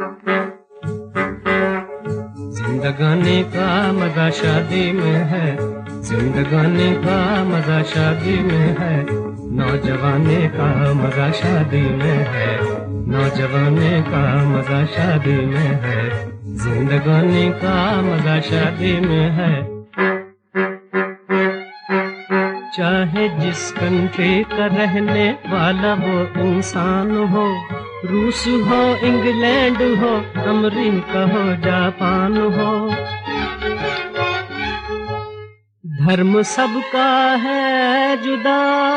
जिंदगानी का मजा शादी में है, जिंदगानी का मजा शादी में है, नौजवानी का मजा शादी में है, नौजवानी का मजा शादी में है, जिंदगानी का मजा शादी में है। चाहे जिस कंट्री का रहने वाला वो इंसान हो, रूस हो, इंग्लैंड हो, अमेरिका हो, जापान हो, धर्म सबका है जुदा,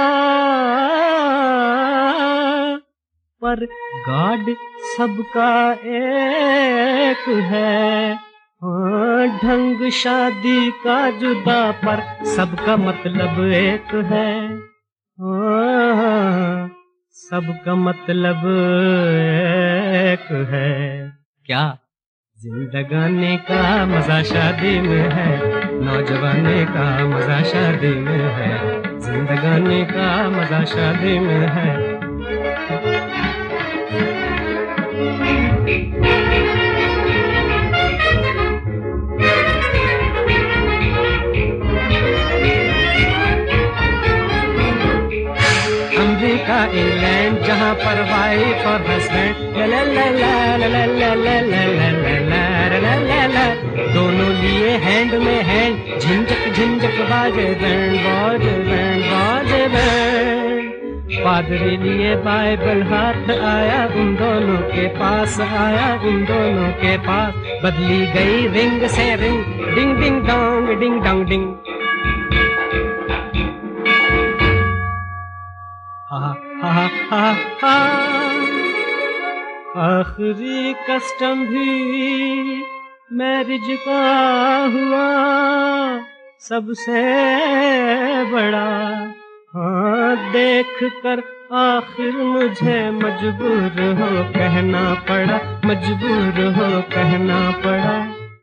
पर गॉड सबका एक है। ढंग शादी का जुदा, पर सबका मतलब एक है। सबका मतलब एक है। क्या जिंदगानी का मजा शादी में है, नौजवानी का मजा शादी में है, जिंदगानी का मजा शादी में है। अमेरिका, इंग्लैंड, जहाँ पर वाइफ और हस्बैंड दोनों लिए हैंड में हैंड, झिंझक झिंझक बाजे बैंड, बाजे बैंड, बाजे बैंड। पादरी लिए बाइबल हाथ आया, उन दोनों के पास आया, उन दोनों के पास बदली गई रिंग से ring, ding ding dong, ding dong ding. हा हा हा हा। आखिरी कस्टम भी मैरिज का हुआ सबसे बड़ा। हाँ, देख कर आखिर मुझे मजबूर हो कहना पड़ा, मजबूर हो कहना पड़ा,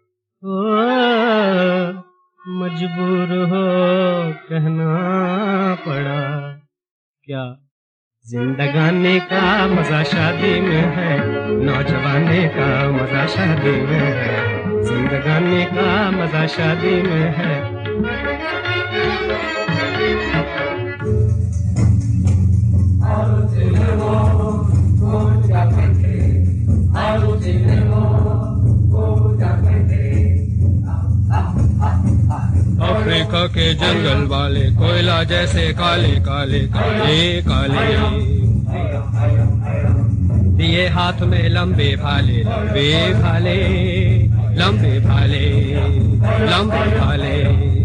ओ मजबूर हो कहना पड़ा। क्या जिंदगानी का मजा शादी में है, नौजवानी का मजा शादी में है, जिंदगानी का मजा शादी में है। अफ्रीका के जंगल वाले कोयला जैसे काले काले काले काले, दिए हाथ में लंबे भाले, लंबे भाले, लंबे भाले, लंबे भाले।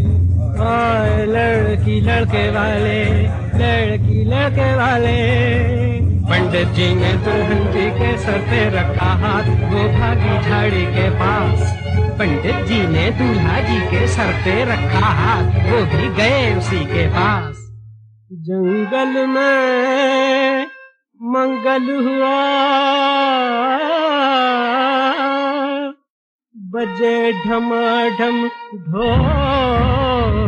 लड़की लड़के वाले, लड़की लड़के वाले। पंडित जी ने दुल्हन जी के सर पे रखा हाथ, वो भागी झाड़ी के पास। पंडित जी ने दूल्हा जी के सर पे रखा हाथ, वो भी गए उसी के पास। जंगल में मंगल हुआ, बजे ढमाढम ढोल,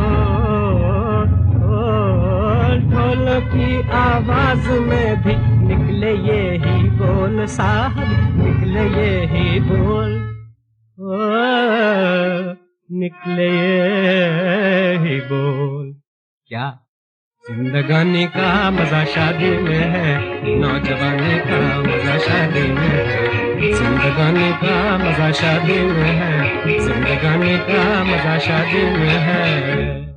ढोल की आवाज में भी निकले ये ही बोल, साहब निकले ये ही बोल, निकले ये ही बोल। क्या जिंदगानी का मजा शादी में है, नौजवानी का मजा शादी में है, जिंदगानी का मजा शादी में है, जिंदगानी का मजा शादी में है।